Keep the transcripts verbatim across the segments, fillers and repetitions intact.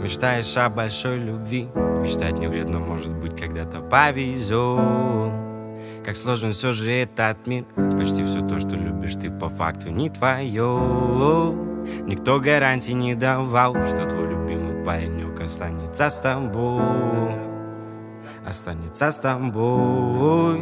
Мечтаешь о большой любви, мечтать не вредно, может быть, когда-то повезет. Как сложен все же этот мир, почти все то, что любишь ты, по факту не твое. Никто гарантий не давал, что твой любимый паренек останется с тобой. Останется с тобой.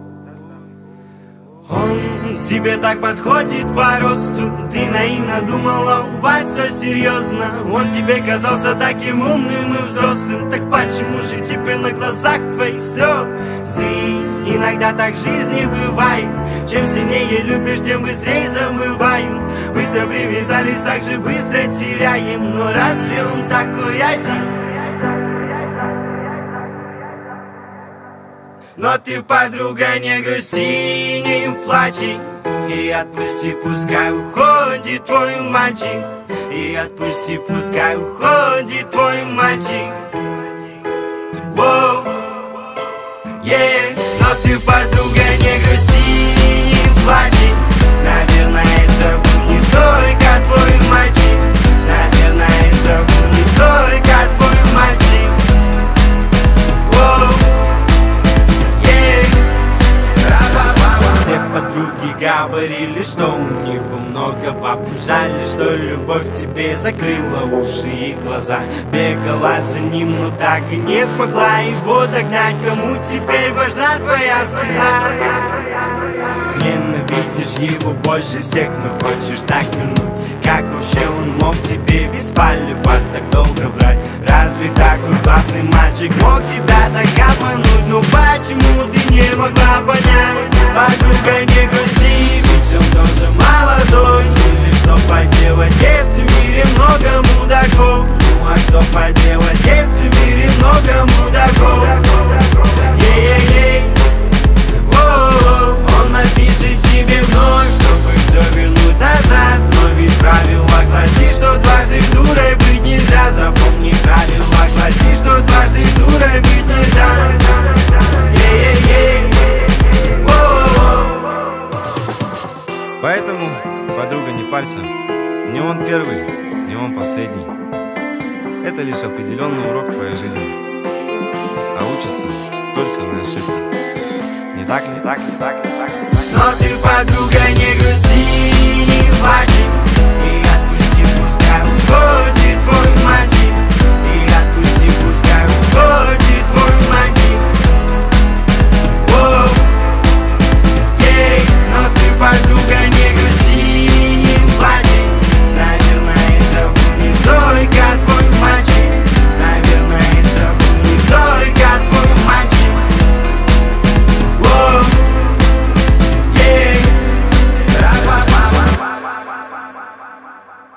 Он тебе так подходит по росту, ты наивно думала, у вас все серьезно. Он тебе казался таким умным и взрослым, так почему же теперь на глазах твоих слезы? Иногда так в жизни бывает, чем сильнее любишь, тем быстрее забывают. Быстро привязались, так же быстро теряем, но разве он такой один? Но ты, подруга, не грусти, не плачь, и отпусти, пускай уходит твой мальчик. И отпусти, пускай уходит твой мальчик. Воу, yeah. Но ты, подруга, не грусти, не плачь. Наверное, это был не только твой мальчик. Наверное, это был не только твой мальчик. Воу. Все подруги говорили, что у него много баб. Жаль, что любовь тебе закрыла уши и глаза. Бегала за ним, но так и не смогла его догнать. Кому теперь важна твоя слеза? Ненавидишь его больше всех, но хочешь так вернуть. Как вообще он мог тебе без палева так долго врать? Разве такой классный мальчик мог тебя так обмануть? Ну почему ты не могла понять? Подруга, не грусти, ведь он тоже молодой. Или что поделать, если в мире много мудаков? Ну а что поделать, если в мире много мудаков? Ей-ей-ей, он напишет тебе вновь, чтобы все вернуть назад. Но ведь правило гласит, что дважды дурой быть нельзя. Запомни, правило гласит, что дважды дурой быть нельзя. Ей-ей-ей. Поэтому, подруга, не парься. Не он первый, не он последний. Это лишь определенный урок твоей жизни. А учатся только на ошибках. Не так ли? Так ли, так ли, так ли, так ли. Но ты, подруга, не грусти, не плачь.